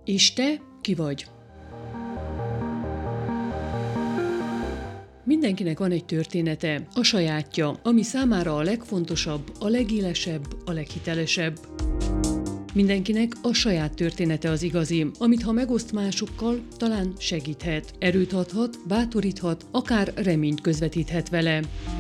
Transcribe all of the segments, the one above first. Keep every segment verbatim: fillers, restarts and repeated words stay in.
És te ki vagy? Mindenkinek van egy története, a sajátja, ami számára a legfontosabb, a legélesebb, a leghitelesebb. Mindenkinek a saját története az igazi, amit ha megoszt másokkal, talán segíthet, erőt adhat, bátoríthat, akár reményt közvetíthet vele.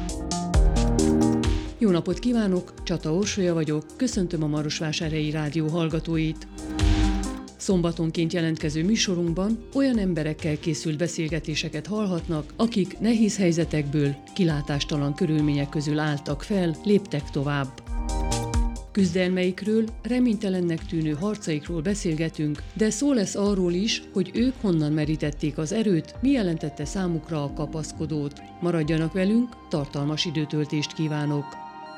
Jó napot kívánok, Csata Orsolya vagyok, köszöntöm a Marosvásárhelyi Rádió hallgatóit. Szombatonként jelentkező műsorunkban olyan emberekkel készült beszélgetéseket hallhatnak, akik nehéz helyzetekből, kilátástalan körülmények közül álltak fel, léptek tovább. Küzdelmeikről, reménytelennek tűnő harcaikról beszélgetünk, de szó lesz arról is, hogy ők honnan merítették az erőt, mi jelentette számukra a kapaszkodót. Maradjanak velünk, tartalmas időtöltést kívánok!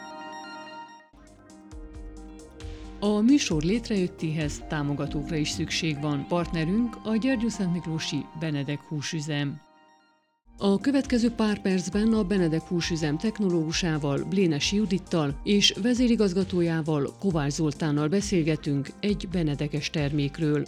A műsor létrejöttéhez támogatókra is szükség van. Partnerünk a Gyergyószentmiklósi Benedek húsüzem. A következő pár percben a Benedek húsüzem technológusával, Blénesi Judittal és vezérigazgatójával, Kovács Zoltánnal beszélgetünk egy benedekes termékről.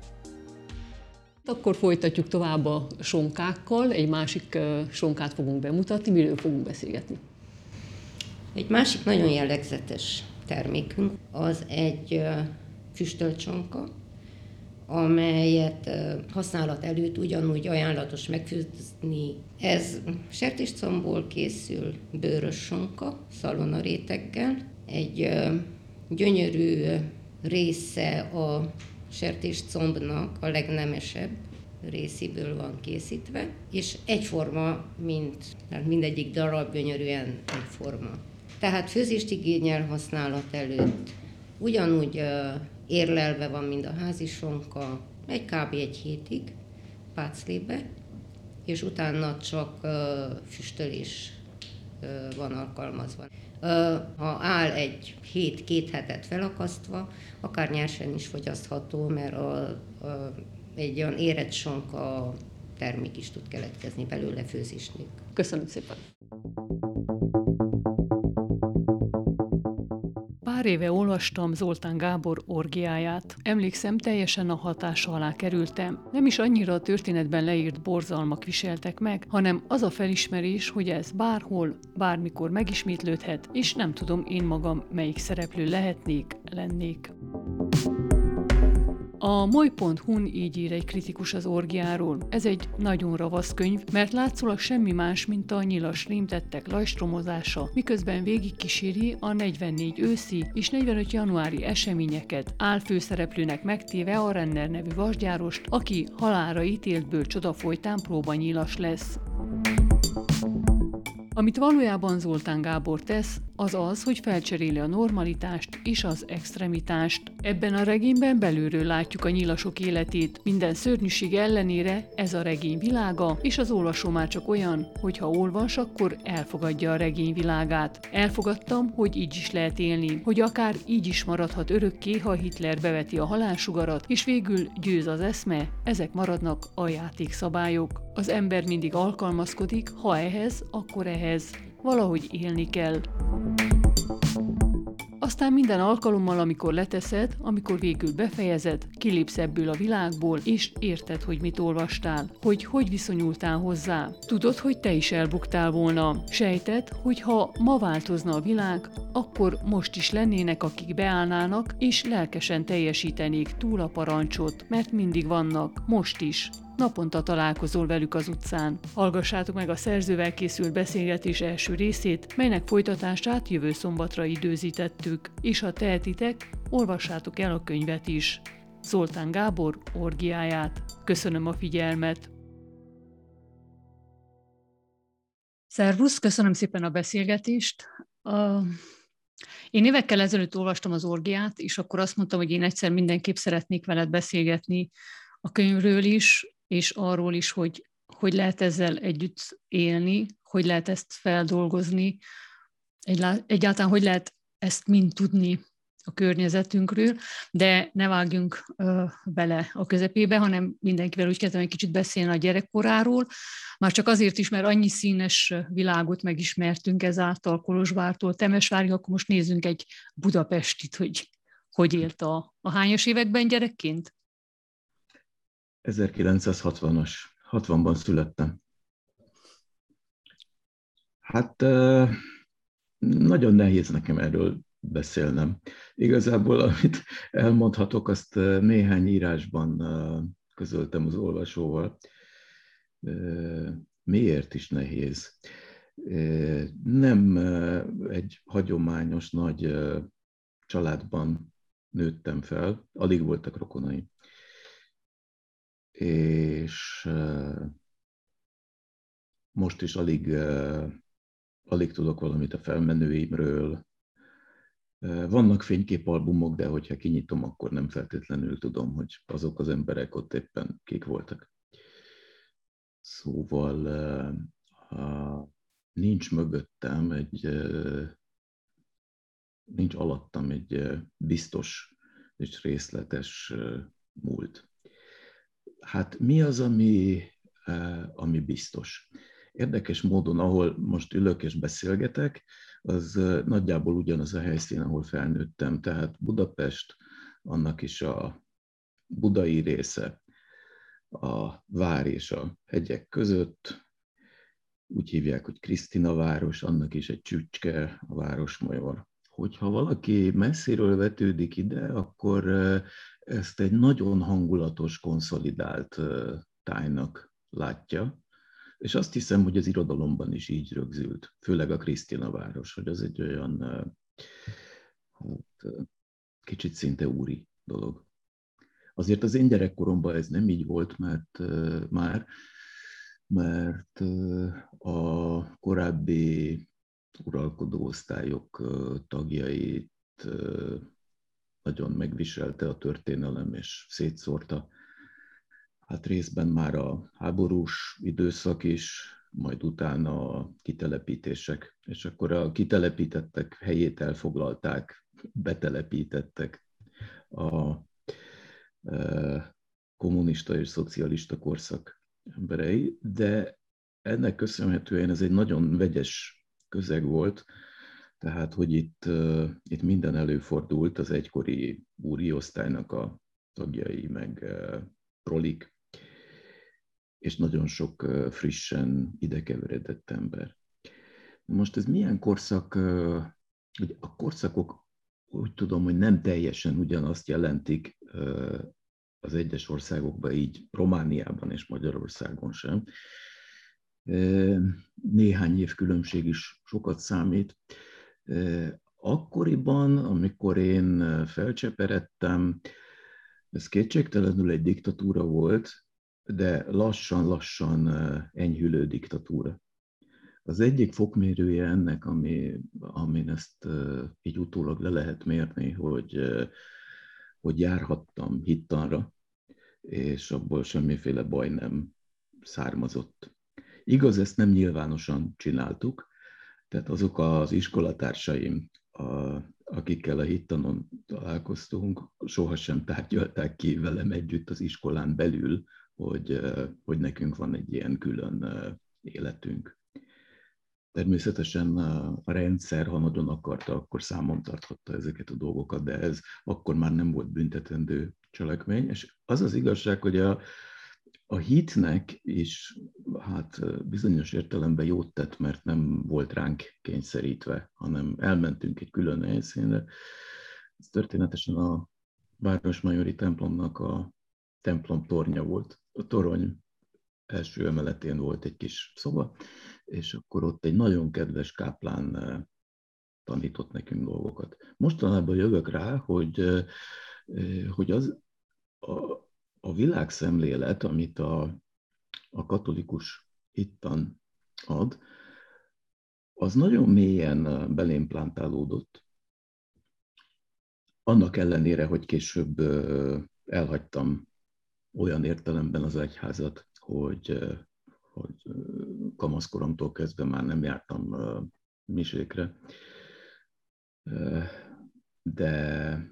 Akkor folytatjuk tovább a sonkákkal, egy másik sonkát fogunk bemutatni, miről fogunk beszélgetni. Egy másik nagyon jellegzetes termékünk az egy füstölt sonka, amelyet használat előtt ugyanúgy ajánlatos megfőzni. Ez sertéscombból készül, bőrös sonka, szalonaréteggel. Egy gyönyörű része a sertéscombnak a legnemesebb részéből van készítve, és egyforma, mint mindegyik darab gyönyörűen egyforma. Tehát főzést igényel használat előtt. Ugyanúgy uh, érlelve van, mint a házi sonka, egy kb. Egy hétig páclébe, és utána csak uh, füstölés uh, van alkalmazva. Uh, ha áll egy hét, két hetet felakasztva, akár nyersen is fogyasztható, mert a, a, egy olyan érett sonka termék is tud keletkezni belőle főzés nélkül. Köszönöm szépen! Pár éve olvastam Zoltán Gábor orgiáját. Emlékszem, teljesen a hatása alá kerültem. Nem is annyira a történetben leírt borzalmak viseltek meg, hanem az a felismerés, hogy ez bárhol, bármikor megismétlődhet, és nem tudom én magam melyik szereplő lehetnék, lennék. A moly pont hu-n így ír egy kritikus az orgiáról. Ez egy nagyon ravasz könyv, mert látszólag semmi más, mint a nyilas rémtettek lajstromozása, miközben végigkíséri a negyvennégy őszi és negyvenöt januári eseményeket, álfőszereplőnek megtéve a Renner nevű vasgyárost, aki halálra ítéltből csoda folytán próbanyilas lesz. Amit valójában Zoltán Gábor tesz, az az, hogy felcseréli a normalitást és az extremitást. Ebben a regényben belülről látjuk a nyilasok életét. Minden szörnyűség ellenére ez a regény világa, és az olvasó már csak olyan, hogy ha olvas, akkor elfogadja a regény világát. Elfogadtam, hogy így is lehet élni, hogy akár így is maradhat örökké, ha Hitler beveti a halálsugarat, és végül győz az eszme, ezek maradnak a játékszabályok. Az ember mindig alkalmazkodik, ha ehhez, akkor ehhez. Valahogy élni kell. Aztán minden alkalommal, amikor leteszed, amikor végül befejezed, kilépsz ebből a világból, és érted, hogy mit olvastál, hogy hogy viszonyultál hozzá. Tudod, hogy te is elbuktál volna. Sejted, hogy ha ma változna a világ, akkor most is lennének, akik beállnának, és lelkesen teljesítenék túl a parancsot, mert mindig vannak, most is. Naponta találkozol velük az utcán. Hallgassátok meg a szerzővel készült beszélgetés első részét, melynek folytatását jövő szombatra időzítettük, és ha tehetitek, olvassátok el a könyvet is. Zoltán Gábor orgiáját. Köszönöm a figyelmet! Szervusz, köszönöm szépen a beszélgetést. Uh, én évekkel ezelőtt olvastam az orgiát, és akkor azt mondtam, hogy én egyszer mindenképp szeretnék veled beszélgetni a könyvről is, és arról is, hogy hogy lehet ezzel együtt élni, hogy lehet ezt feldolgozni, egyáltalán hogy lehet ezt mind tudni a környezetünkről, de ne vágjunk ö, bele a közepébe, hanem mindenkivel úgy kezdem egy kicsit beszélni a gyerekkoráról, már csak azért is, mert annyi színes világot megismertünk ezáltal Kolozsvártól Temesvárig, akkor most nézzünk egy budapestit, hogy hogy élt a, a hányas években gyerekként? ezerkilencszázhatvanas, hatvanban születtem. Hát nagyon nehéz nekem erről beszélnem. Igazából, amit elmondhatok, azt néhány írásban közöltem az olvasóval. Miért is nehéz? Nem egy hagyományos nagy családban nőttem fel, alig voltak rokonai. És most is alig, alig tudok valamit a felmenőimről. Vannak fényképalbumok, de hogyha kinyitom, akkor nem feltétlenül tudom, hogy azok az emberek ott éppen kik voltak. Szóval nincs mögöttem egy, nincs alattam egy biztos és részletes múlt. Hát mi az, ami, ami biztos? Érdekes módon, ahol most ülök és beszélgetek, az nagyjából ugyanaz a helyszín, ahol felnőttem. Tehát Budapest, annak is a budai része, a vár és a hegyek között, úgy hívják, hogy Krisztina város, annak is egy csücske, a Városmajor. Hogyha valaki messziről vetődik ide, akkor ezt egy nagyon hangulatos, konszolidált tájnak látja, és azt hiszem, hogy az irodalomban is így rögzült, főleg a Krisztina város, hogy az egy olyan hát, kicsit szinte úri dolog. Azért az én gyerekkoromban ez nem így volt, mert már, mert a korábbi uralkodó osztályok tagjait nagyon megviselte a történelem, és szétszórta. Hát részben már a háborús időszak is, majd utána a kitelepítések. És akkor a kitelepítettek helyét elfoglalták, betelepítettek a kommunista és szocialista korszak emberei, de ennek köszönhetően ez egy nagyon vegyes közeg volt, tehát hogy itt, itt minden előfordult, az egykori úri osztálynak a tagjai, meg prolik, és nagyon sok frissen idekeveredett ember. Most ez milyen korszak, hogy a korszakok úgy tudom, hogy nem teljesen ugyanazt jelentik az egyes országokban, így Romániában és Magyarországon sem. Néhány év különbség is sokat számít. Akkoriban, amikor én felcseperedtem, ez kétségtelenül egy diktatúra volt, de lassan-lassan enyhülő diktatúra. Az egyik fokmérője ennek, ami, amin ezt így utólag le lehet mérni, hogy, hogy járhattam hittanra, és abból semmiféle baj nem származott. Igaz, ezt nem nyilvánosan csináltuk, tehát azok az iskolatársaim, a, akikkel a hittanon találkoztunk, sohasem tárgyalták ki velem együtt az iskolán belül, hogy, hogy nekünk van egy ilyen külön életünk. Természetesen a rendszer, ha nagyon akarta, akkor számon tarthatta ezeket a dolgokat, de ez akkor már nem volt büntetendő cselekmény. És az az igazság, hogy a, a hitnek is hát bizonyos értelemben jót tett, mert nem volt ránk kényszerítve, hanem elmentünk egy külön helyszínre. Ez történetesen a Városmajori templomnak a templom tornya volt. A torony első emeletén volt egy kis szoba, és akkor ott egy nagyon kedves káplán tanított nekünk dolgokat. Mostanában jövök rá, hogy, hogy az a, a világszemlélet, amit a, a katolikus hittan ad, az nagyon mélyen belém plántálódott. Annak ellenére, hogy később elhagytam olyan értelemben az egyházat, hogy, hogy kamaszkoromtól kezdve már nem jártam misékre, de,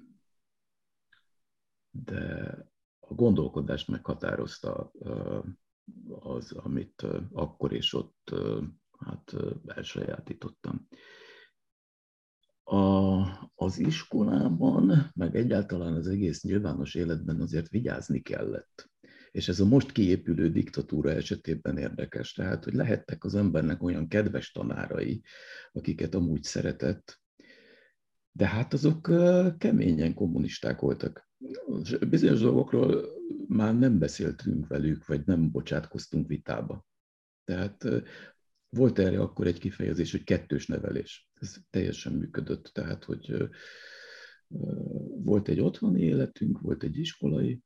de a gondolkodást meghatározta az, amit akkor és ott hát elsajátítottam. A, az iskolában, meg egyáltalán az egész nyilvános életben azért vigyázni kellett. És ez a most kiépülő diktatúra esetében érdekes, tehát, hogy lehettek az embernek olyan kedves tanárai, akiket amúgy szeretett, de hát azok keményen kommunisták voltak. Bizonyos dolgokról már nem beszéltünk velük, vagy nem bocsátkoztunk vitába. Tehát volt erre akkor egy kifejezés, hogy kettős nevelés. Ez teljesen működött. Tehát, hogy volt egy otthoni életünk, volt egy iskolai,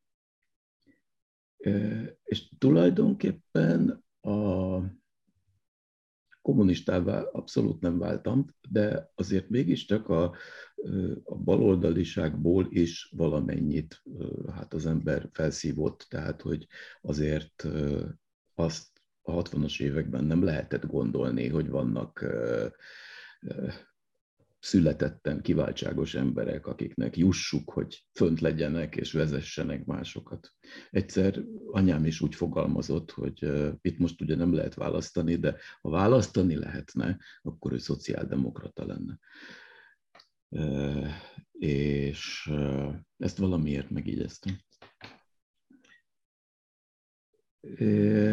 és tulajdonképpen a kommunistává abszolút nem váltam, de azért mégiscsak a, a baloldaliságból is valamennyit hát az ember felszívott, tehát hogy azért azt a hatvanas években nem lehetett gondolni, hogy vannak születetten kiváltságos emberek, akiknek jussuk, hogy fönt legyenek és vezessenek másokat. Egyszer anyám is úgy fogalmazott, hogy uh, itt most ugye nem lehet választani, de ha választani lehetne, akkor ő szociáldemokrata lenne. Uh, és uh, ezt valamiért megigyeztem. Uh,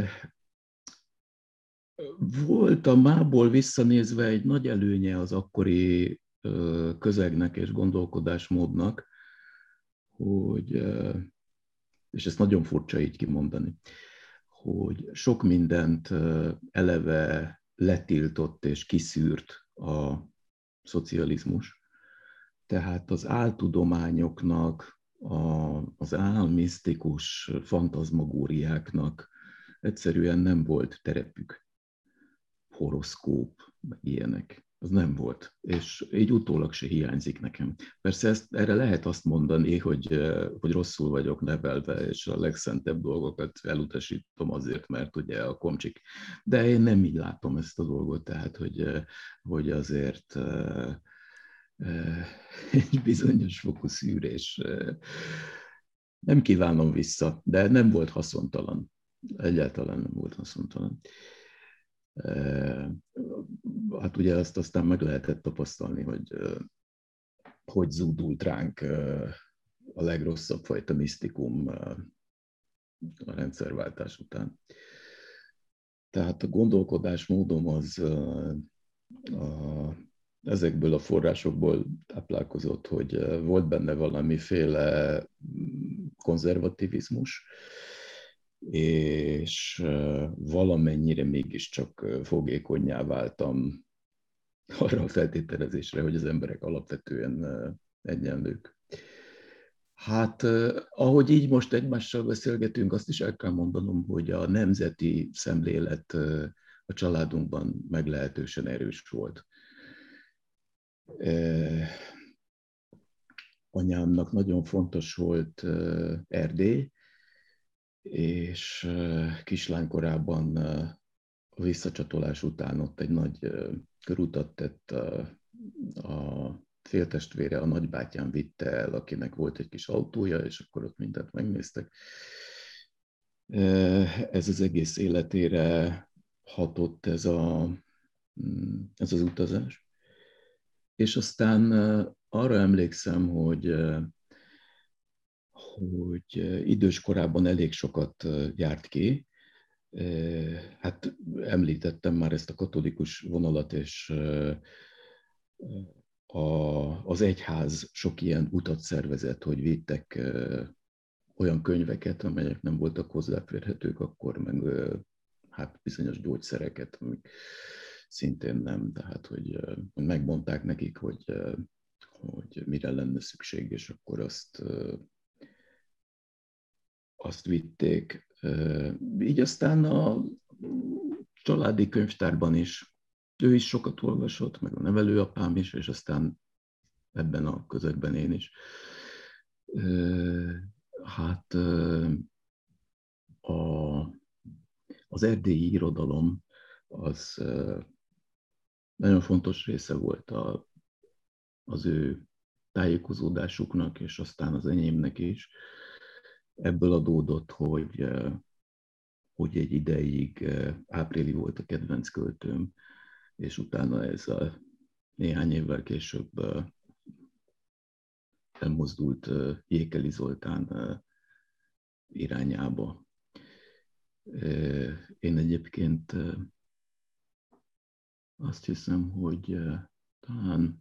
Volt a mából visszanézve egy nagy előnye az akkori közegnek és gondolkodásmódnak, hogy, és ezt nagyon furcsa így kimondani, hogy sok mindent eleve letiltott és kiszűrt a szocializmus. Tehát az áltudományoknak, az álmisztikus fantazmagóriáknak egyszerűen nem volt terepük. Horoszkóp, meg ilyenek. Az nem volt. És így utólag se hiányzik nekem. Persze ezt, erre lehet azt mondani, hogy, hogy rosszul vagyok nevelve, és a legszentebb dolgokat elutasítom azért, mert ugye a komcsik. De én nem így látom ezt a dolgot, tehát, hogy, hogy azért egy bizonyos fokú szűrés. Nem kívánom vissza, de nem volt haszontalan. Egyáltalán nem volt haszontalan. Hát ugye azt aztán meg lehetett tapasztalni, hogy hogy zúdult ránk a legrosszabb fajta misztikum a rendszerváltás után. Tehát a gondolkodásmódom az a, ezekből a forrásokból táplálkozott, hogy volt benne valamiféle konzervativizmus, és valamennyire mégiscsak fogékonnyá váltam arra a feltételezésre, hogy az emberek alapvetően egyenlők. Hát, ahogy így most egymással beszélgetünk, azt is el kell mondanom, hogy a nemzeti szemlélet a családunkban meglehetősen erős volt. Anyámnak nagyon fontos volt Erdély, és kislánykorában a visszacsatolás után ott egy nagy körutat tett, a, a féltestvére, a nagybátyám vitte el, akinek volt egy kis autója, és akkor ott mindent megnéztek. Ez az egész életére hatott ez, a, ez az utazás. És aztán arra emlékszem, hogy hogy idős korában elég sokat járt ki. Hát említettem már ezt a katolikus vonalat, és a, az egyház sok ilyen utat szervezett, hogy vittek olyan könyveket, amelyek nem voltak hozzáférhetők akkor, meg hát bizonyos gyógyszereket, amik szintén nem, tehát hogy megmondták nekik, hogy, hogy mire lenne szükség, és akkor azt azt vitték. Így aztán a családi könyvtárban is, ő is sokat olvasott, meg a nevelőapám is, és aztán ebben a közegben én is. Hát a, az erdélyi irodalom az nagyon fontos része volt a, az ő tájékozódásuknak, és aztán az enyémnek is. Ebből adódott, hogy, hogy egy ideig Áprili volt a kedvenc költőm, és utána ez a néhány évvel később elmozdult Jékeli Zoltán irányába. Én egyébként azt hiszem, hogy talán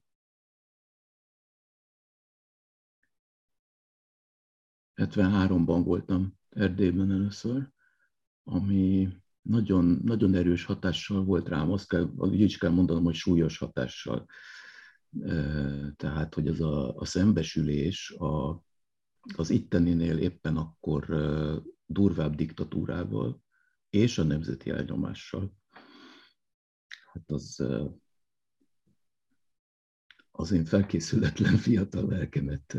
hetvenháromban voltam Erdélyben először, ami nagyon, nagyon erős hatással volt rám, azt kell, így is kell mondanom, hogy súlyos hatással. Tehát, hogy ez a, a szembesülés a, az itteninél éppen akkor durvább diktatúrával és a nemzeti elnyomással, hát az, az én felkészületlen fiatal lelkemet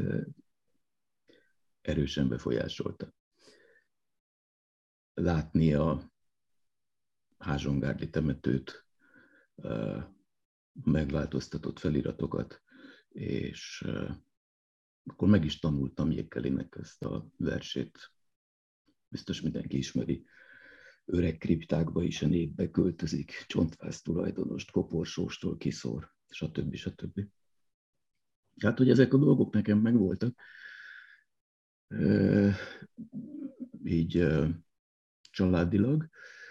erősen befolyásolta. Látni a Házsongárdi temetőt, megváltoztatott feliratokat, és akkor meg is tanultam Jékkelinek ezt a versét. Biztos mindenki ismeri. Öreg kriptákba is a népbe költözik, csontváz tulajdonost koporsóstól kiszór, stb. stb. Hát, hogy ezek a dolgok nekem megvoltak, így családilag.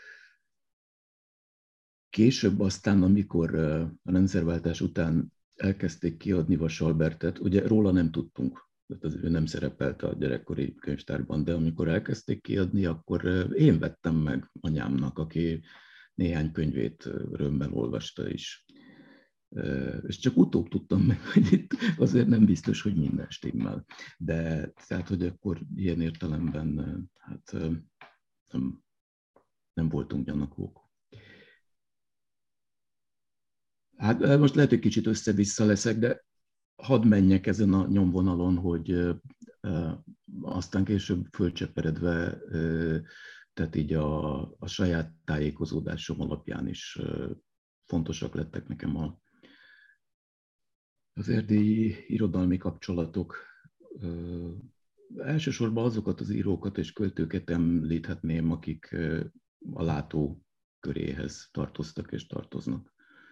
Később aztán, amikor a rendszerváltás után elkezdték kiadni Vasalbertet, ugye róla nem tudtunk, ő nem szerepelt a gyerekkori könyvtárban, de amikor elkezdték kiadni, akkor én vettem meg anyámnak, aki néhány könyvét örömmel olvasta is. És csak utóbb tudtam meg, hogy itt azért nem biztos, hogy minden stimmel. De tehát, hogy akkor ilyen értelemben hát nem, nem voltunk gyanakvók. Hát most lehet, hogy kicsit össze-vissza leszek, de hadd menjek ezen a nyomvonalon, hogy uh, aztán később fölcseperedve, uh, tehát így a, a saját tájékozódásom alapján is uh, fontosak lettek nekem a, az erdélyi irodalmi kapcsolatok. Uh, elsősorban azokat az írókat és költőket említhetném, akik uh, a látó köréhez tartoztak és tartoznak.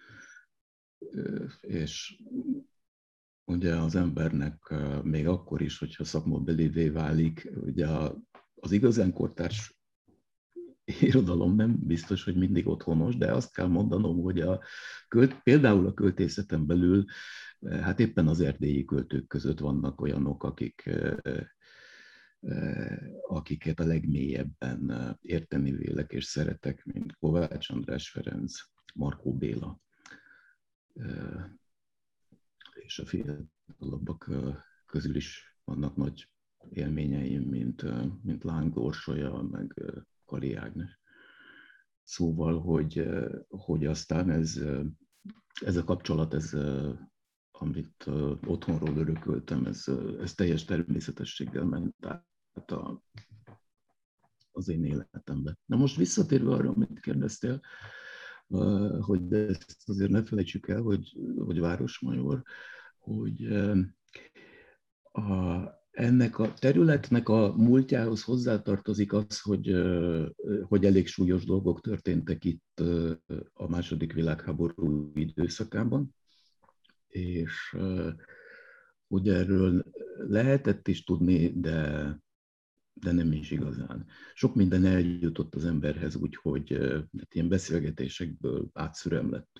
És ugye az embernek még akkor is, hogyha szakmabelivé válik, ugye az igazán kortárs irodalom nem biztos, hogy mindig otthonos, de azt kell mondanom, hogy a költ, például a költészeten belül, hát éppen az erdélyi költők között vannak olyanok, akik, akiket a legmélyebben érteni vélek és szeretek, mint Kovács András Ferenc, Markó Béla, és a fiatalabbak közül is vannak nagy élményeim, mint, mint Láng Orsolya, meg Kali Ágnes. Szóval, hogy, hogy aztán ez, ez a kapcsolat, ez, amit otthonról örököltem, ez, ez teljes természetességgel ment át a, az én életembe. Na most visszatérve arra, amit kérdeztél, hogy ezt azért ne felejtsük el, hogy, hogy Városmajor, hogy a, ennek a területnek a múltjához hozzátartozik az, hogy, hogy elég súlyos dolgok történtek itt a második világháború időszakában, és hogy erről lehetett is tudni, de, de nem is igazán. Sok minden eljutott az emberhez úgy, hogy ilyen beszélgetésekből átszürem lett.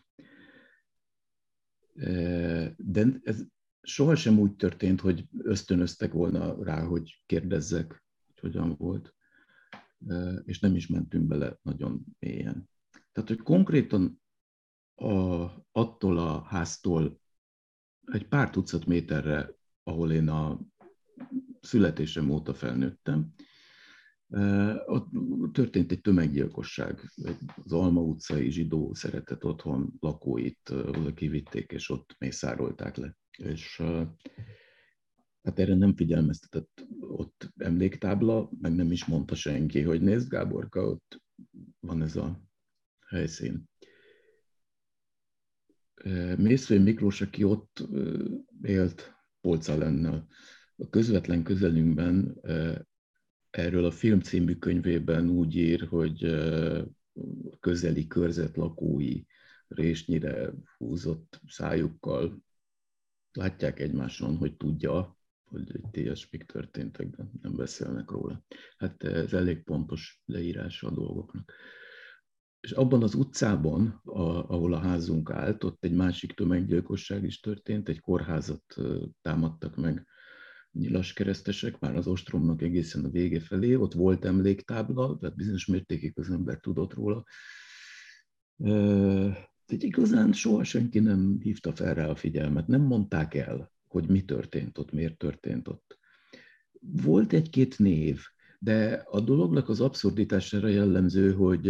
De ez sohasem úgy történt, hogy ösztönöztek volna rá, hogy kérdezzek, hogy hogyan volt, és nem is mentünk bele nagyon mélyen. Tehát, hogy konkrétan a, attól a háztól egy pár tucat méterre, ahol én a születésem óta felnőttem, ott történt egy tömeggyilkosság. Az Alma utcai zsidó szeretett otthon lakóit kivitték, és ott mészárolták le. És hát erre nem figyelmeztetett ott emléktábla, meg nem is mondta senki, hogy nézd, Gáborka, ott van ez a helyszín. Mészfény Miklós, aki ott élt Polccal lenne, a közvetlen közelünkben erről a Film című könyvében úgy ír, hogy közeli körzet lakói résnyire húzott szájukkal látják egymáson, hogy tudja, hogy itt ilyesmik történtek, de nem beszélnek róla. Hát ez elég pontos leírása a dolgoknak. És abban az utcában, a, ahol a házunk állt, ott egy másik tömeggyilkosság is történt, egy kórházat támadtak meg nyilaskeresztesek, már az ostromnak egészen a vége felé, ott volt emléktábla, tehát bizonyos mértékig az ember tudott róla. De igazán soha senki nem hívta fel rá a figyelmet, nem mondták el, hogy mi történt ott, miért történt ott. Volt egy-két név, de a dolognak az abszurditására jellemző, hogy,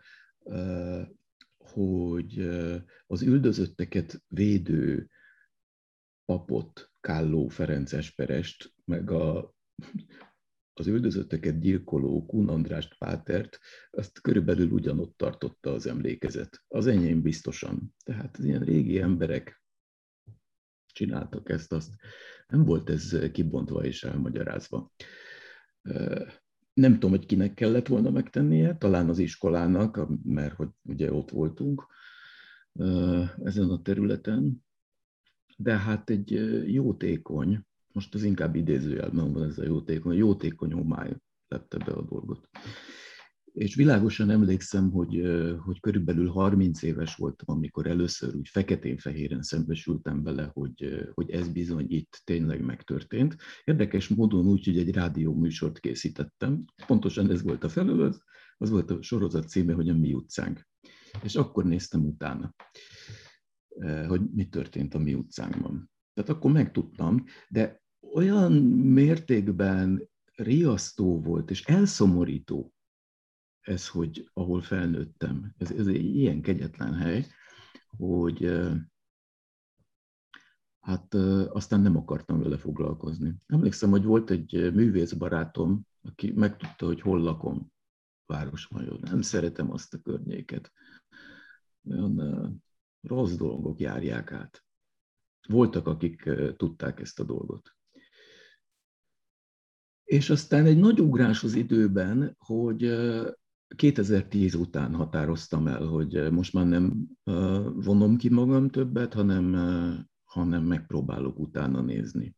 hogy az üldözötteket védő papot, Kálló Ferenc esperest, meg a, az üldözötteket gyilkoló Kun Andrást pátert, azt körülbelül ugyanott tartotta az emlékezet. Az enyém biztosan. Tehát ilyen régi emberek csináltak ezt, azt. Nem volt ez kibontva és elmagyarázva. Nem tudom, hogy kinek kellett volna megtennie, talán az iskolának, mert hogy ugye ott voltunk ezen a területen, de hát egy jótékony, most az inkább idézőjelben van ez a jótékony, jótékony homály lette be a dolgot. És világosan emlékszem, hogy, hogy körülbelül harminc éves voltam, amikor először úgy feketén-fehéren szembesültem vele, hogy, hogy ez bizony itt tényleg megtörtént. Érdekes módon úgy, hogy egy rádióműsort készítettem, pontosan ez volt a felület, az volt a sorozat címe, hogy a Mi utcánk. És akkor néztem utána, hogy mi történt a Mi utcánkban. Tehát akkor megtudtam, de olyan mértékben riasztó volt és elszomorító ez, hogy ahol felnőttem, ez, ez egy ilyen kegyetlen hely, hogy hát aztán nem akartam vele foglalkozni. Emlékszem, hogy volt egy művészbarátom, aki megtudta, hogy hol lakom Városmajor. Nem szeretem azt a környéket. Olyan rossz dolgok járják át. Voltak, akik tudták ezt a dolgot. És aztán egy nagy ugrás az időben, hogy kétezer-tíz után határoztam el, hogy most már nem vonom ki magam többet, hanem, hanem megpróbálok utána nézni.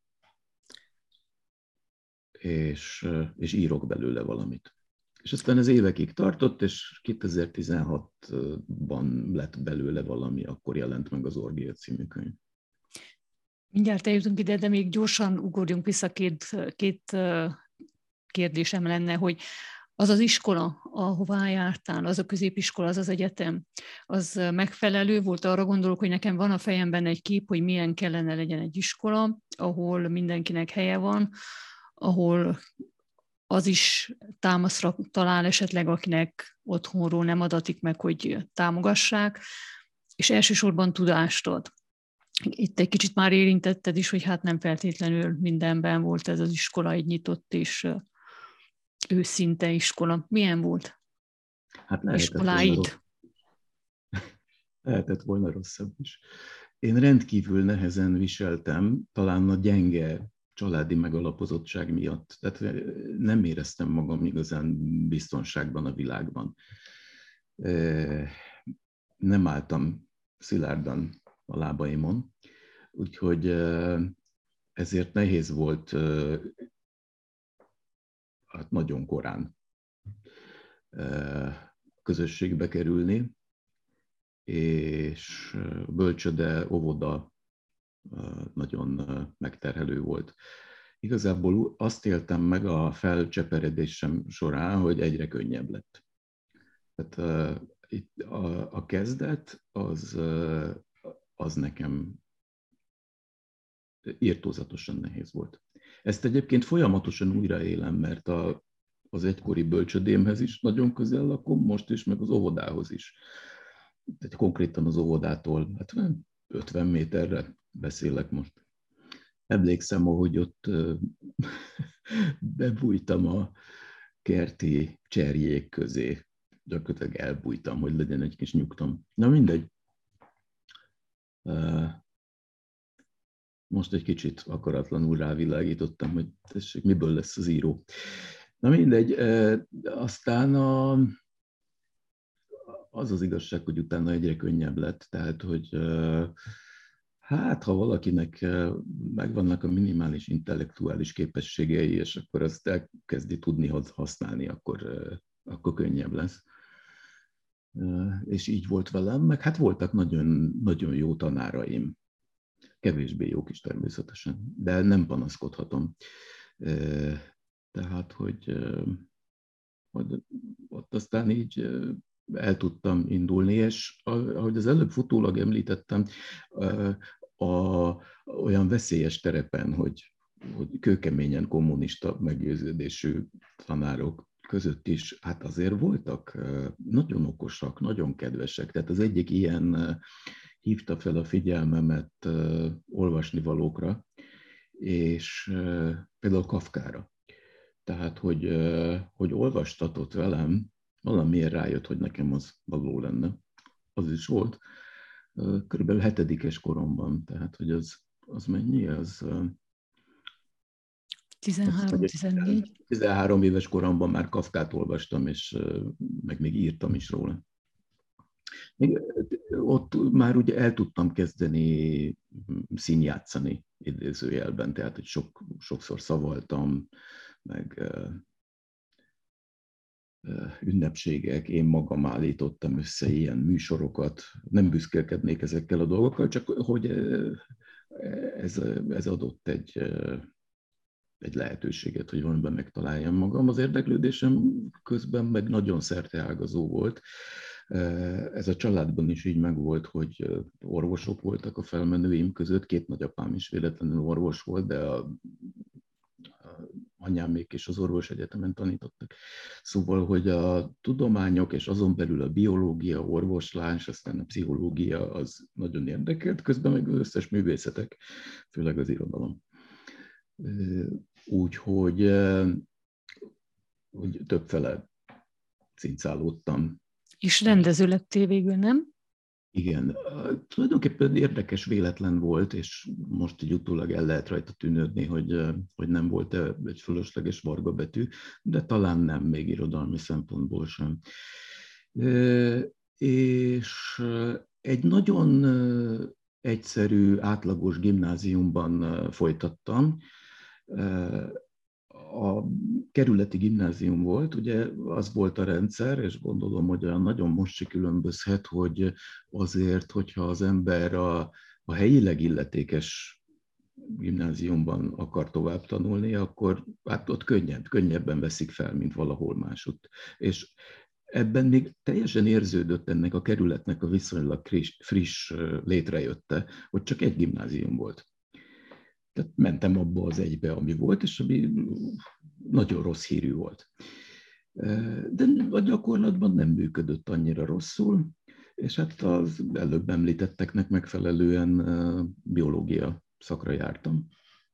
És, és írok belőle valamit. És aztán ez évekig tartott, és kétezer-tizenhatban lett belőle valami, akkor jelent meg az Orgia című könyv. Mindjárt eljutunk ide, de még gyorsan ugorjunk vissza, két, két kérdésem lenne, hogy az az iskola, ahová jártál, az a középiskola, az az egyetem, az megfelelő volt? Arra gondolok, hogy nekem van a fejemben egy kép, hogy milyen kellene legyen egy iskola, ahol mindenkinek helye van, ahol az is támaszra talál esetleg, akinek otthonról nem adatik meg, hogy támogassák, és elsősorban tudást ad. Itt egy kicsit már érintetted is, hogy hát nem feltétlenül mindenben volt ez az iskola egy nyitott és őszinte iskola. Milyen volt? Hát lehetett iskoláid? Volna lehetett volna rosszabb is. Én rendkívül nehezen viseltem, talán a gyenge családi megalapozottság miatt. Tehát nem éreztem magam igazán biztonságban a világban. Nem álltam szilárdan a lábaimon, úgyhogy ezért nehéz volt hát nagyon korán közösségbe kerülni, és bölcsöde, óvoda nagyon megterhelő volt. Igazából azt éltem meg a felcseperedésem során, hogy egyre könnyebb lett. Tehát itt a, a kezdet az, az nekem irtózatosan nehéz volt. Ezt egyébként folyamatosan újraélem, mert a, az egykori bölcsödémhez is nagyon közel lakom, most is, meg az óvodához is. Tehát konkrétan az óvodától, hát ötven méterre beszélek most. Emlékszem, ahogy ott bebújtam a kerti cserjék közé. Gyakorlatilag elbújtam, hogy legyen egy kis nyugtom. Na mindegy. Most egy kicsit akaratlanul rávilágítottam, hogy tessék, miből lesz az író. Na mindegy. Aztán a, az az igazság, hogy utána egyre könnyebb lett. Tehát, hogy Hát, ha valakinek megvannak a minimális intellektuális képességei, és akkor azt elkezdi tudni használni, akkor, akkor könnyebb lesz. És így volt velem, meg hát voltak nagyon, nagyon jó tanáraim. Kevésbé jók is természetesen, de nem panaszkodhatom. Tehát, hogy ott aztán így el tudtam indulni, és ahogy az előbb futólag említettem, a, olyan veszélyes terepen, hogy, hogy kőkeményen kommunista meggyőződésű tanárok között is, hát azért voltak nagyon okosak, nagyon kedvesek. Tehát az egyik ilyen hívta fel a figyelmemet olvasnivalókra, és például Kafkára. Tehát, hogy, hogy olvastatott velem, valamiért rájött, hogy nekem az való lenne. Az is volt. Körülbelül hetedikes koromban, tehát, hogy az, az mennyi? Az tizenhárom tizennégy tizenhárom éves koromban már Kafkát olvastam, és meg még írtam is róla. Még ott már ugye el tudtam kezdeni színjátszani idézőjelben, tehát hogy sok, sokszor szavaltam, meg ünnepségek, én magam állítottam össze ilyen műsorokat, nem büszkélkednék ezekkel a dolgokkal, csak hogy ez, ez adott egy, egy lehetőséget, hogy valamiben megtaláljam magam. Az érdeklődésem közben meg nagyon szerteágazó volt. Ez a családban is így megvolt, hogy orvosok voltak a felmenőim között, két nagyapám is véletlenül orvos volt, de a anyámék és az orvosegyetemen tanítottak. Szóval, hogy a tudományok, és azon belül a biológia, orvoslás, aztán a pszichológia az nagyon érdekelt, közben meg az összes művészetek, főleg az irodalom. Úgyhogy hogy többfele cincálódtam. És rendező lettél végül, nem? Igen, tulajdonképpen érdekes véletlen volt, és most így utólag el lehet rajta tűnődni, hogy, hogy nem volt egy fölösleges varga betű, de talán nem, még irodalmi szempontból sem. És egy nagyon egyszerű, átlagos gimnáziumban folytattam. A kerületi gimnázium volt, ugye az volt a rendszer, és gondolom, hogy olyan nagyon most se különbözhet, hogy azért, hogyha az ember a, a helyileg illetékes gimnáziumban akar tovább tanulni, akkor hát ott könnyebb, könnyebben veszik fel, mint valahol másutt. És ebben még teljesen érződött ennek a kerületnek a viszonylag friss, friss létrejötte, hogy csak egy gimnázium volt. Tehát mentem abba az egybe, ami volt, és ami nagyon rossz hírű volt. De a gyakorlatban nem működött annyira rosszul, és hát az előbb említetteknek megfelelően biológia szakra jártam.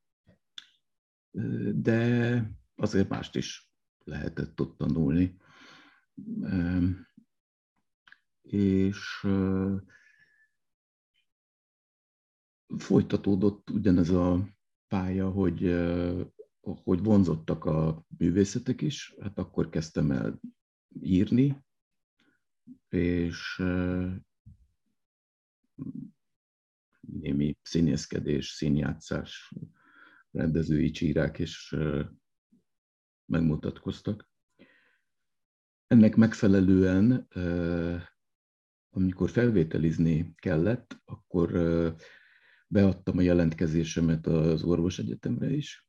De azért mást is lehetett ott tanulni. És folytatódott ugyanez a pálya, hogy, hogy vonzottak a művészetek is, hát akkor kezdtem el írni, és némi színészkedés, színjátszás, rendezői csírák is megmutatkoztak. Ennek megfelelően, amikor felvételizni kellett, akkor beadtam a jelentkezésemet az orvosegyetemre is,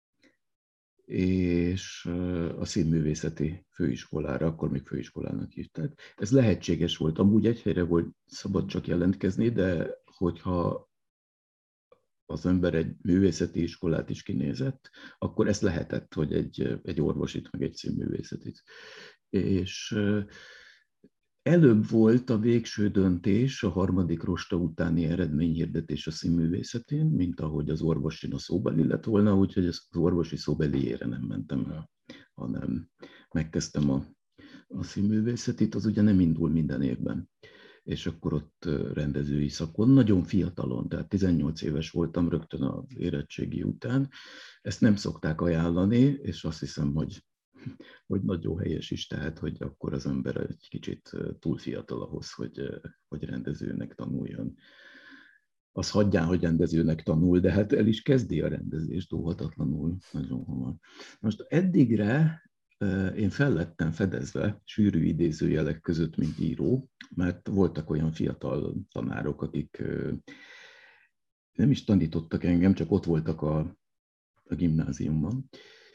és a színművészeti főiskolára, akkor még főiskolának hívták. Ez lehetséges volt, amúgy egy helyre volt szabad csak jelentkezni, de hogyha az ember egy művészeti iskolát is kinézett, akkor ez lehetett, hogy egy, egy orvosit, meg egy színművészetit. És előbb volt a végső döntés, a harmadik rosta utáni eredményhirdetés a színművészetén, mint ahogy az orvosin a szóbeli lett volna, úgyhogy az orvosi szóbeliére nem mentem el, hanem megkezdtem a, a színművészetit, az ugye nem indul minden évben. És akkor ott rendezői szakon, nagyon fiatalon, tehát tizennyolc éves voltam rögtön az érettségi után. Ezt nem szokták ajánlani, és azt hiszem, hogy hogy nagyon helyes is, tehát, hogy akkor az ember egy kicsit túl fiatal ahhoz, hogy, hogy rendezőnek tanuljon. az hagyján, hogy rendezőnek tanul, de hát el is kezdi a rendezést óhatatlanul nagyon hamar. Most eddigre én fel lettem fedezve sűrű idézőjelek között, mint író, mert voltak olyan fiatal tanárok, akik nem is tanítottak engem, csak ott voltak a, a gimnáziumban,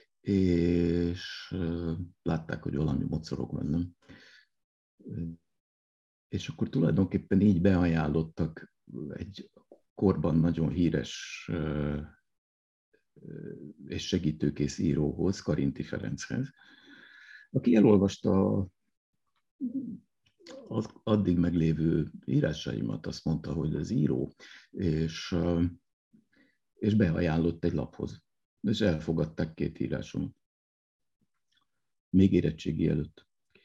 és látták, hogy valami mocorog bennem. És akkor tulajdonképpen így beajánlottak egy korban nagyon híres és segítőkész íróhoz, Karinti Ferenchez, aki elolvasta az addig meglévő írásaimat, azt mondta, hogy ez író, és, és beajánlott egy laphoz, és elfogadták két írásomat. Még érettségi előtt.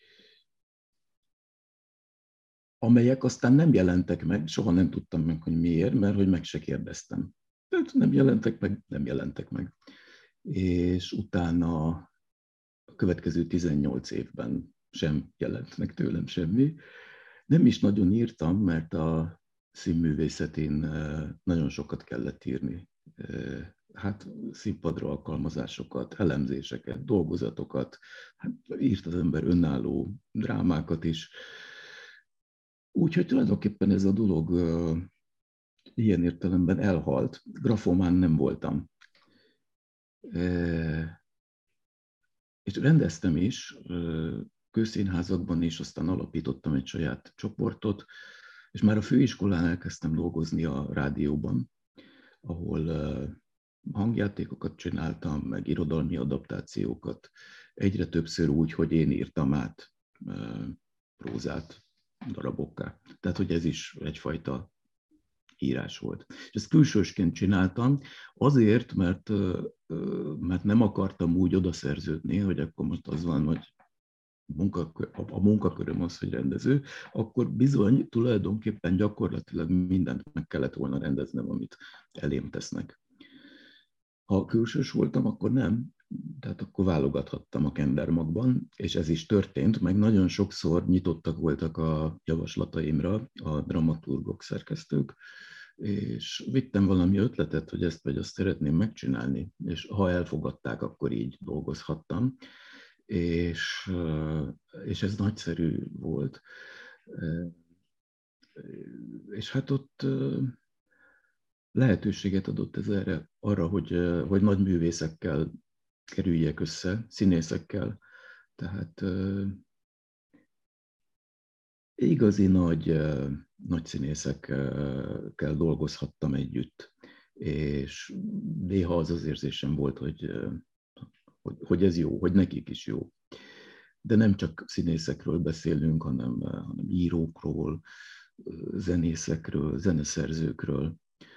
Amelyek aztán nem jelentek meg, soha nem tudtam meg, hogy miért, mert hogy meg se kérdeztem. Tehát nem jelentek meg, nem jelentek meg. És utána a következő tizennyolc évben sem jelent meg tőlem semmi. Nem is nagyon írtam, mert a színművészetén nagyon sokat kellett írni. Hát színpadra alkalmazásokat, elemzéseket, dolgozatokat, hát írt az ember önálló drámákat is. Úgyhogy tulajdonképpen ez a dolog uh, ilyen értelemben elhalt. Grafomán nem voltam. Uh, és rendeztem is, uh, közszínházakban is, aztán alapítottam egy saját csoportot, és már a főiskolán elkezdtem dolgozni a rádióban, ahol uh, hangjátékokat csináltam, meg irodalmi adaptációkat, egyre többször úgy, hogy én írtam át uh, prózát darabokká. Tehát, hogy ez is egyfajta írás volt. És ezt külsősként csináltam, azért, mert, mert nem akartam úgy odaszerződni, hogy akkor most az van, hogy munkakör, a munkaköröm az, hogy rendező, akkor bizony tulajdonképpen gyakorlatilag mindent meg kellett volna rendeznem, amit elém tesznek. Ha külsős voltam, akkor nem, tehát akkor válogathattam a kendermagban, és ez is történt, meg nagyon sokszor nyitottak voltak a javaslataimra a dramaturgok, szerkesztők, és vittem valami ötletet, hogy ezt vagy azt szeretném megcsinálni, és ha elfogadták, akkor így dolgozhattam, és, és ez nagyszerű volt. És hát ott lehetőséget adott ez erre, arra, hogy, hogy nagy művészekkel kerüljek össze, színészekkel. Tehát igazi nagy, nagy színészekkel dolgozhattam együtt, és néha az az érzésem volt, hogy, hogy, hogy ez jó, hogy nekik is jó. De nem csak színészekről beszélünk, hanem, hanem írókról, zenészekről, zeneszerzőkről.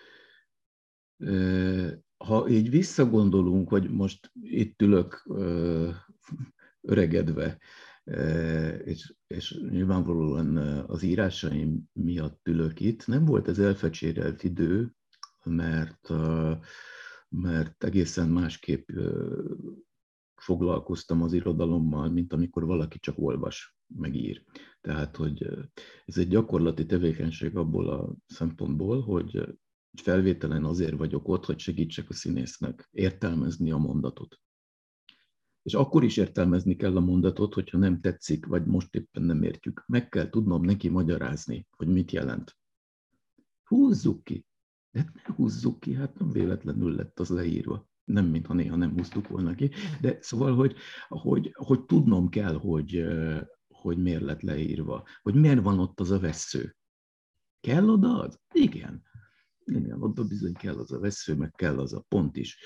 Ha így visszagondolunk, hogy most itt ülök öregedve, és, és nyilvánvalóan az írásaim miatt ülök itt, nem volt ez elfecsérelt idő, mert, mert egészen másképp foglalkoztam az irodalommal, mint amikor valaki csak olvas, meg ír. Tehát, hogy ez egy gyakorlati tevékenység abból a szempontból, hogy felvételen azért vagyok ott, hogy segítsek a színésznek értelmezni a mondatot. És akkor is értelmezni kell a mondatot, hogyha nem tetszik, vagy most éppen nem értjük. Meg kell tudnom neki magyarázni, hogy mit jelent. Húzzuk ki. De ne húzzuk ki, hát nem véletlenül lett az leírva. Nem, mintha néha nem húztuk volna ki. De szóval, hogy, hogy, hogy tudnom kell, hogy, hogy miért lett leírva. Hogy miért van ott az a vessző. Kell oda az? Igen. Igen, oda bizony kell az a vessző, meg kell az a pont is.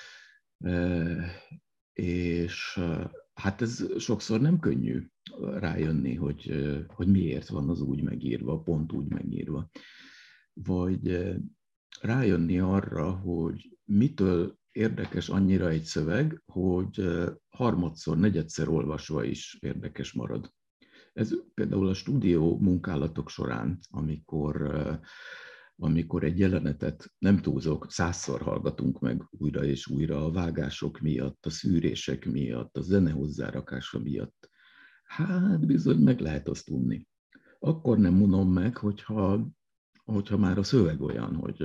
És hát ez sokszor nem könnyű rájönni, hogy, hogy miért van az úgy megírva, pont úgy megírva. Vagy rájönni arra, hogy mitől érdekes annyira egy szöveg, hogy harmadszor, negyedszer olvasva is érdekes marad. Ez például a stúdió munkálatok során, amikor, amikor egy jelenetet, nem túlzok, százszor hallgatunk meg újra és újra a vágások miatt, a szűrések miatt, a zene hozzárakása miatt. Hát bizony meg lehet azt unni. Akkor nem unom meg, hogyha hogyha már a szöveg olyan, hogy,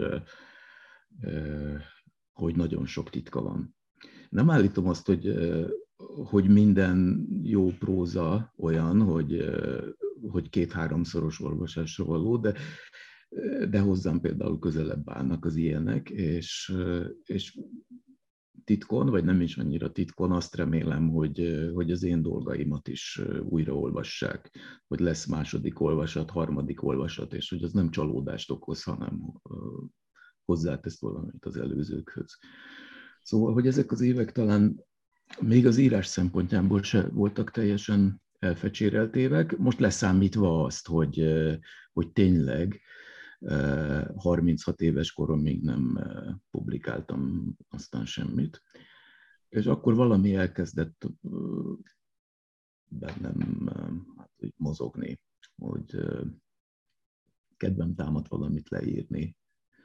hogy nagyon sok titka van. Nem állítom azt, hogy, hogy minden jó próza olyan, hogy, hogy két-háromszoros olvasásra való, de, de hozzám például közelebb állnak az ilyenek, és, és titkon, vagy nem is annyira titkon, azt remélem, hogy, hogy az én dolgaimat is újraolvassák, hogy lesz második olvasat, harmadik olvasat, és hogy az nem csalódást okoz, hanem hozzátesz valamit az előzőkhöz. Szóval, hogy ezek az évek talán még az írás szempontjából se voltak teljesen elfecsérelt évek, most leszámítva azt, hogy, hogy tényleg harminchat éves koromig nem publikáltam aztán semmit. És akkor valami elkezdett bennem hát, mozogni, hogy kedvem támadt valamit leírni.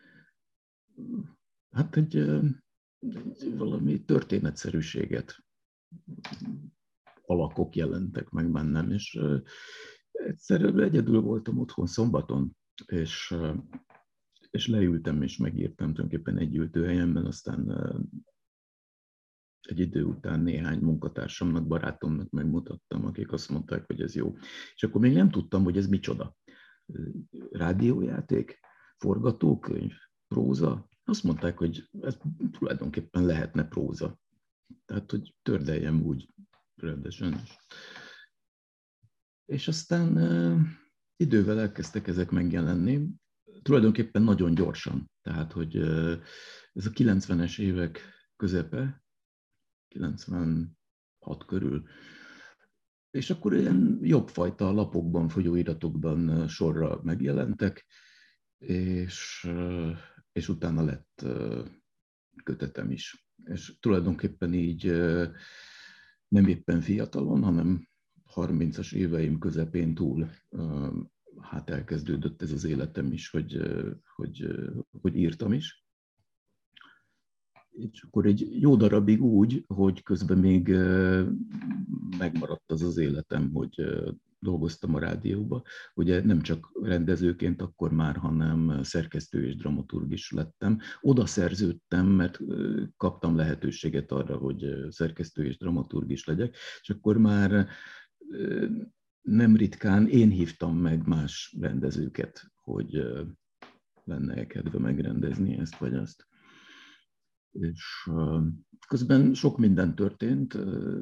Hát egy, egy valami történetszerűséget, alakok jelentek meg bennem, és egyszer egyedül voltam otthon szombaton, és, és leültem és megírtam tulajdonképpen egy ültőhelyemben, aztán egy idő után néhány munkatársamnak, barátomnak megmutattam, akik azt mondták, hogy ez jó. És akkor még nem tudtam, hogy ez micsoda. Rádiójáték, forgatókönyv, próza. Azt mondták, hogy ez tulajdonképpen lehetne próza. Tehát, hogy tördeljem úgy rendesen. És aztán idővel elkezdtek ezek megjelenni, tulajdonképpen nagyon gyorsan. Tehát, hogy ez a kilencvenes évek közepe, kilencvenhat körül, és akkor ilyen jobbfajta lapokban, folyóiratokban sorra megjelentek, és, és utána lett kötetem is. És tulajdonképpen így nem éppen fiatalon, hanem harmincas éveim közepén túl hát elkezdődött ez az életem is, hogy, hogy, hogy írtam is. És akkor egy jó darabig úgy, hogy közben még megmaradt az az életem, hogy dolgoztam a rádióba. Ugye nem csak rendezőként akkor már, hanem szerkesztő és dramaturg is lettem. Oda szerződtem, mert kaptam lehetőséget arra, hogy szerkesztő és dramaturg is legyek, és akkor már nem ritkán én hívtam meg más rendezőket, hogy lenne kedve megrendezni ezt vagy azt. És közben sok minden történt,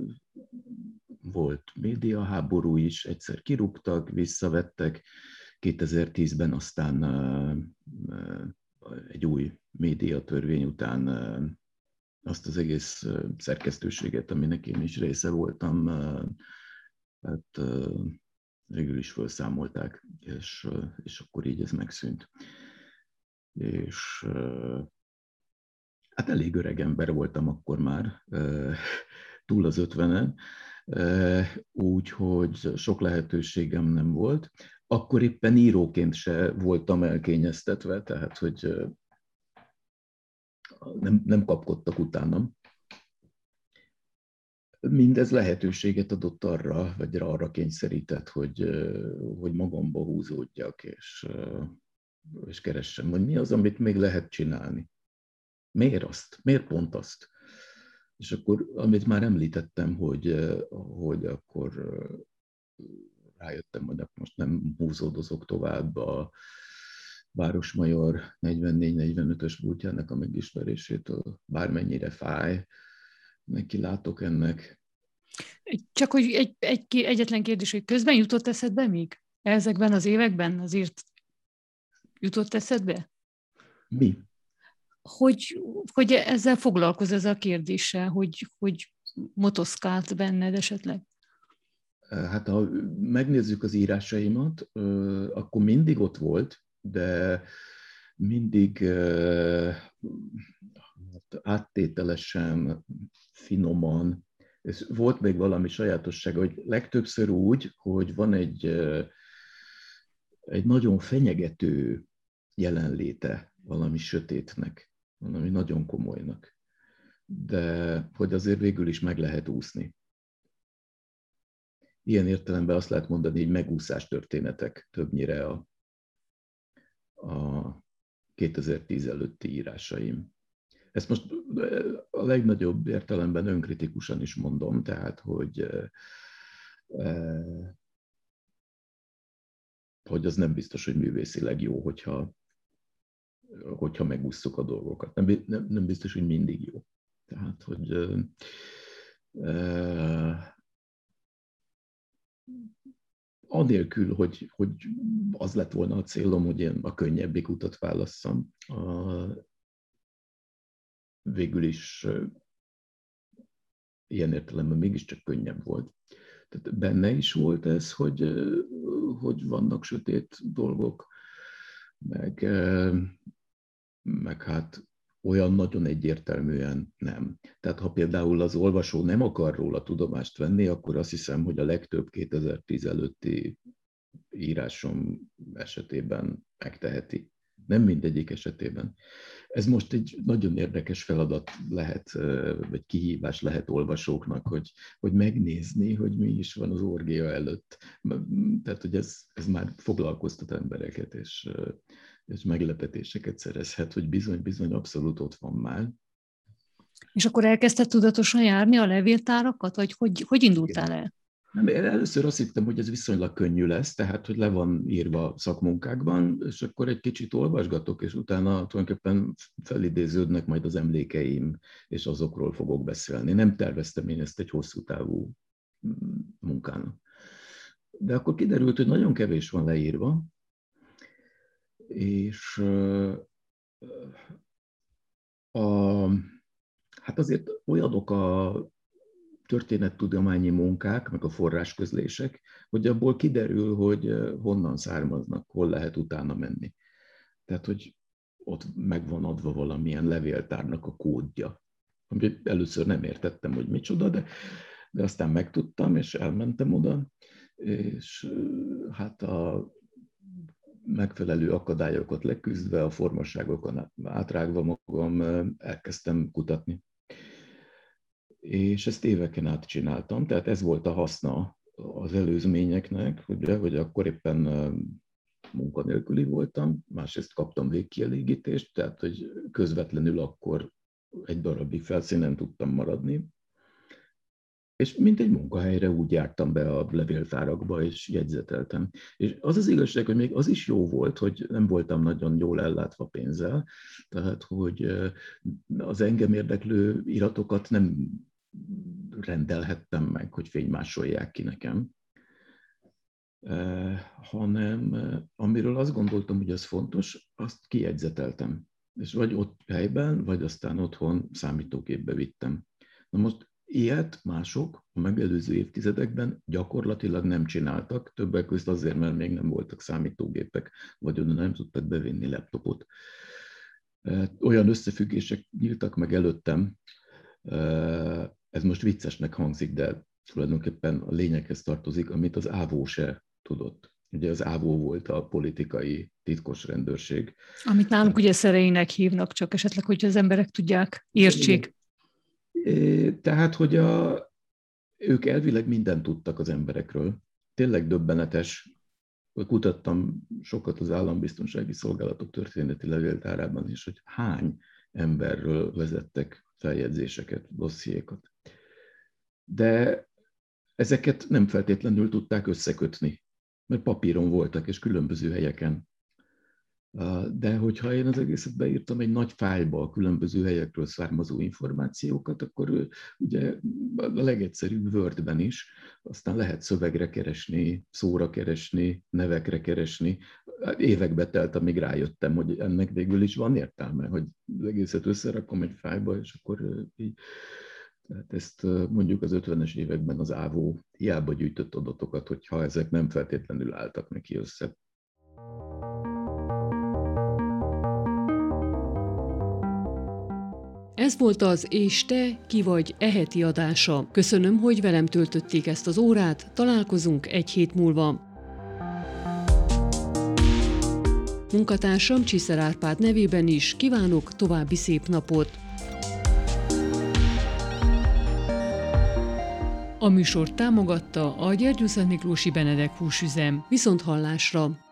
volt médiaháború is, egyszer kirúgtak, visszavettek, kétezer-tízben aztán egy új médiatörvény után azt az egész szerkesztőséget, aminek én is része voltam, hát végül is felszámolták, és, és akkor így ez megszűnt. És hát elég öreg ember voltam akkor már, túl az ötvenen, úgyhogy sok lehetőségem nem volt. Akkor éppen íróként se voltam elkényeztetve, tehát hogy nem, nem kapkodtak utánam. Mindez lehetőséget adott arra, vagy arra kényszerített, hogy, hogy magamba húzódjak, és, és keressem, hogy mi az, amit még lehet csinálni. Miért azt? Miért pont azt? És akkor, amit már említettem, hogy, hogy akkor rájöttem, hogy most nem húzódozok tovább a Városmajor negyvennégy negyvenötös múltjának a megismerésétől, bármennyire fáj, neki látok ennek. Csak hogy egy, egy, egyetlen kérdés, hogy közben jutott eszedbe még? Ezekben az években azért jutott eszedbe? Mi? Hogy, hogy ezzel foglalkoz ez a kérdéssel, hogy, hogy motoszkált benned esetleg? Hát ha megnézzük az írásaimat, akkor mindig ott volt, de mindig áttételesen, finoman. Ez volt még valami sajátosság, hogy legtöbbször úgy, hogy van egy, egy nagyon fenyegető jelenléte valami sötétnek, valami nagyon komolynak. De hogy azért végül is meg lehet úszni. Ilyen értelemben azt lehet mondani, hogy megúszás történetek többnyire a, a kétezer-tíz előtti írásaim. Ezt most a legnagyobb értelemben önkritikusan is mondom, tehát, hogy, hogy az nem biztos, hogy művészileg jó, hogyha, hogyha megússzuk a dolgokat. Nem, nem, nem biztos, hogy mindig jó. Tehát, hogy anélkül, hogy, hogy az lett volna a célom, hogy én a könnyebbik utat válasszam, végül is ilyen értelemben mégiscsak könnyebb volt. Tehát benne is volt ez, hogy, hogy vannak sötét dolgok, meg, meg hát olyan nagyon egyértelműen nem. Tehát ha például az olvasó nem akar róla tudomást venni, akkor azt hiszem, hogy a legtöbb kétezer-tíz előtti írásom esetében megteheti. Nem mindegyik esetében. Ez most egy nagyon érdekes feladat lehet, vagy kihívás lehet olvasóknak, hogy, hogy megnézni, hogy mi is van az orgia előtt. Tehát, hogy ez, ez már foglalkoztat embereket, és, és meglepetéseket szerezhet, hogy bizony-bizony abszolút ott van már. És akkor elkezdted tudatosan járni a levéltárakat, vagy hogy, hogy indultál el? Nem, én először azt hittem, hogy ez viszonylag könnyű lesz, tehát, hogy le van írva szakmunkákban, és akkor egy kicsit olvasgatok, és utána tulajdonképpen felidéződnek majd az emlékeim, és azokról fogok beszélni. Nem terveztem én ezt egy hosszú távú munkának. De akkor kiderült, hogy nagyon kevés van leírva, és a, hát azért olyanok a történettudományi munkák, meg a forrásközlések, hogy abból kiderül, hogy honnan származnak, hol lehet utána menni. Tehát, hogy ott meg van adva valamilyen levéltárnak a kódja. Amit először nem értettem, hogy micsoda, de, de aztán megtudtam, és elmentem oda, és hát a megfelelő akadályokat leküzdve, a formaságokon átrágva magam, elkezdtem kutatni. És ezt éveken át csináltam, tehát ez volt a haszna az előzményeknek, ugye, hogy akkor éppen munkanélküli voltam, másrészt kaptam végkielégítést, tehát hogy közvetlenül akkor egy darabig felszínen tudtam maradni. És mint egy munkahelyre úgy jártam be a levéltárakba, és jegyzeteltem. És az az igazság, hogy még az is jó volt, hogy nem voltam nagyon jól ellátva pénzzel, tehát hogy az engem érdeklő iratokat nem rendelhettem meg, hogy fénymásolják ki nekem, hanem amiről azt gondoltam, hogy ez fontos, azt kijegyzeteltem. És vagy ott helyben, vagy aztán otthon számítógépbe vittem. Na most ilyet mások a megelőző évtizedekben gyakorlatilag nem csináltak, többek között azért, mert még nem voltak számítógépek, vagy oda nem tudtak bevinni laptopot. Olyan összefüggések nyíltak meg előttem, ez most viccesnek hangzik, de tulajdonképpen a lényeghez tartozik, amit az ávó se tudott. Ugye az ávó volt a politikai titkos rendőrség. Amit nálunk ugye szereinek hívnak, csak esetleg, hogy az emberek tudják, értsék. Tehát, hogy a, ők elvileg mindent tudtak az emberekről. Tényleg döbbenetes. Kutattam sokat az állambiztonsági szolgálatok történeti levéltárában is, hogy hány emberről vezettek feljegyzéseket, dossziékat. De ezeket nem feltétlenül tudták összekötni, mert papíron voltak, és különböző helyeken. De hogyha én az egészet beírtam egy nagy fájlba a különböző helyekről származó információkat, akkor ugye a legegyszerűbb Wordben is, aztán lehet szövegre keresni, szóra keresni, nevekre keresni. Évekbe telt, amíg rájöttem, hogy ennek végül is van értelme, hogy az egészet összerakom egy fájlba, és akkor így. Tehát ezt mondjuk az ötvenes években az ávó hiába gyűjtött adatokat, hogyha ezek nem feltétlenül álltak neki össze. Ez volt az És te, ki vagy e heti adása. Köszönöm, hogy velem töltötték ezt az órát, találkozunk egy hét múlva. Munkatársam Csiszer Árpád nevében is kívánok további szép napot. A műsort támogatta a Gyergyószentmiklósi Benedek húsüzem. Viszont hallásra!